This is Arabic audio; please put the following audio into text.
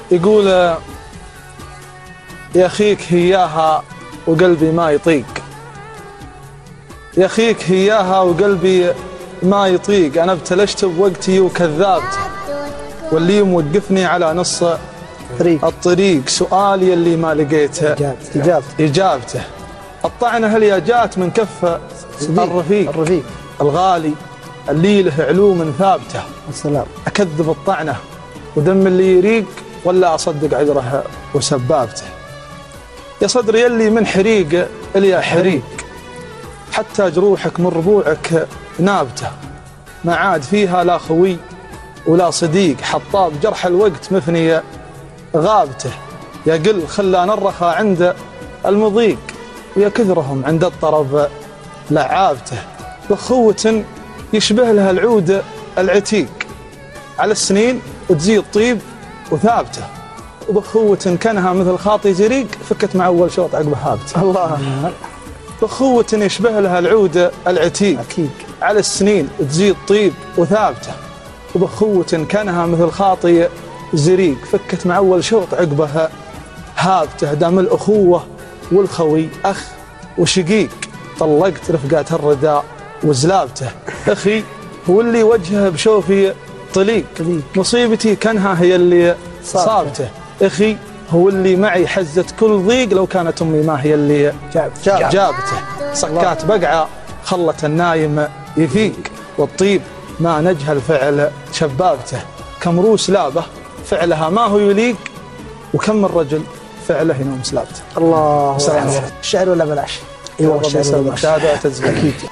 يقول يا أخيك هياها وقلبي ما يطيق، يا أخيك هياها وقلبي ما يطيق، أنا ابتلشت بوقتي وكذبت، واللي موقفني على نص الطريق، سؤالي اللي ما لقيته إجابته، الطعنة هل يا جات من كف الرفيق الغالي اللي له علوم ثابته، السلام. أكذب الطعنة ودم اللي يريق، ولا أصدق عذره وسبابته؟ يا صدري يلي من حريق إليا حريق، حتى جروحك من ربوعك نابته، ما عاد فيها لا خوي ولا صديق، حطاب جرح الوقت مثني غابته، يا قل خلان الرخا عند المضيق، ويا كثرهم عند الطرف لعابته، بخوة يشبه لها العود العتيق، على السنين وتزيد طيب وثابته، وبخوة كانها مثل خاطي زريق، فكت مع أول شوط عقب هابته. الله. بخوة يشبه لها العود العتيق، أكيد. على السنين تزيد طيب وثابته، وبخوة كانها مثل خاطي زريق، فكت مع أول شوط عقبها هابته، دام الأخوة والخوي أخ وشقيق، طلقت رفقات الرداء وزلابته، أخي هو اللي وجهه بشوفي طليق، مصيبتي كانها هي اللي صابته، أخي هو اللي معي حزت كل ضيق، لو كانت أمي ما هي اللي جابته، صكات بقعة خلت النايم يفيق، والطيب ما نجه الفعل شبابته، كم روس لابه فعلها ما هو يليق، وكم من رجل فعله ينوم سلابته. الله. الشعر ولا بلاش؟ ايوه الشعر ولا بلاش؟ أكيد.